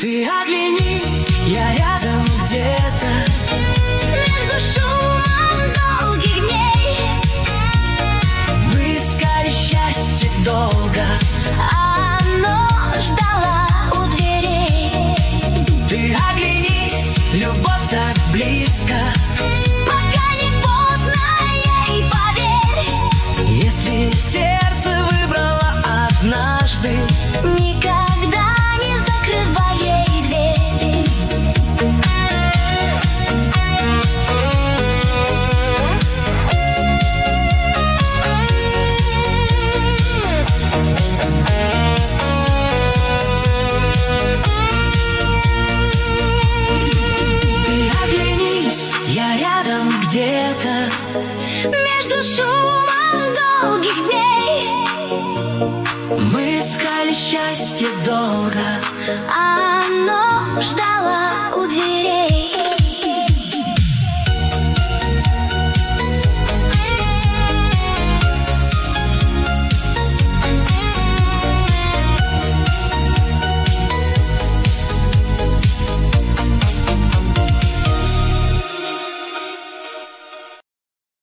Ты оглянись, я рядом где-то, Между шумом долгих дней мы искали счастье долго. оно ждало у дверей. Ты оглянись, любовь так близко. Пока не поздно, ей поверь, Если сердце выбрало однажды, никогда не закрывай ей дверь. ты оглянись, я рядом где-то, Между шумом долгих дней мы искали счастье долго.